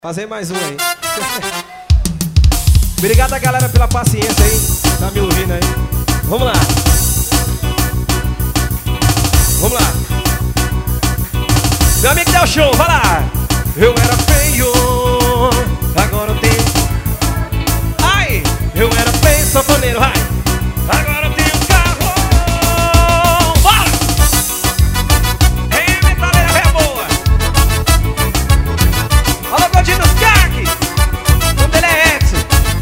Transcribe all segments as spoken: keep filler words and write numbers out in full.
Fazer mais um aí. Obrigado a galera pela paciência aí. Tá me ouvindo aí? Vamos lá. Vamos lá. Meu amigo Del Show, vai lá. Eu era feio, agora eu tenho. Ai, eu era feio, sanfoneiro, vai. Agora eu tenho carro. Bora! Ei, metaleira é boa. Alô, Godinho Skak. O nome dele é Edson.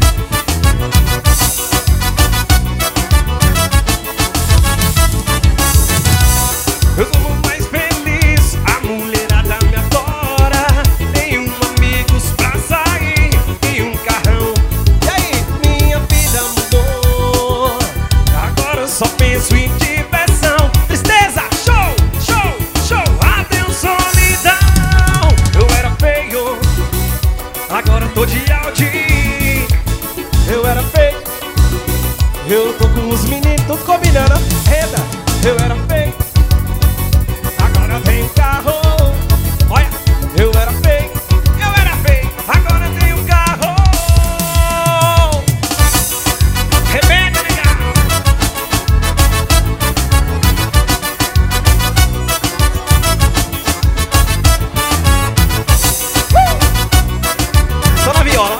Eu sou mais feliz, a mulherada me adora. Tenho amigos pra sair e um carrão. E aí, minha vida mudou. Agora eu só penso em diversão. Tristeza, show, show, show. Atenção, solidão. Eu era feio, agora tô de Audi. Eu era feio, eu tô com os meninos tudo combinando. Renda, eu era feio, agora eu tenho carro. Olha, eu era feio, eu era feio, agora eu tenho carro. Rebenta, legal. Uh! Só na viola.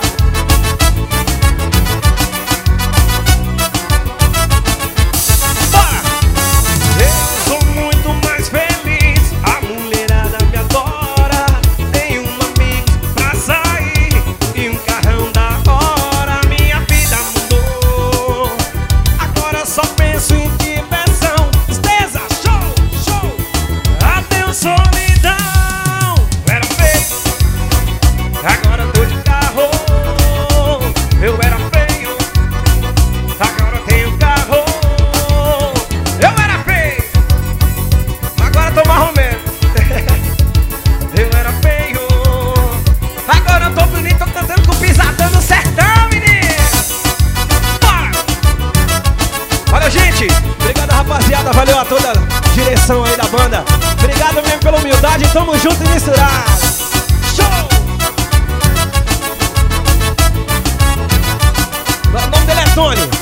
Bora! Eu sou muito mais feliz, a mulherada me adora. Tenho um amigo pra sair e um carrão da hora. Minha vida mudou, agora eu só penso em diversão. Tristeza, show, show. Atenção, solidão. Eu era feio, agora tô de carro. Eu era feio, agora eu tenho carro. Eu era feio, agora tô marromeno. Eu era feio, agora eu tô bonito, tô cantando com pisadão no sertão, menino. Bora! Valeu, gente. Obrigado, rapaziada. Valeu a toda a direção aí da banda. Obrigado mesmo pela humildade. Tamo junto e misturado. Show! O nome dele é Tony.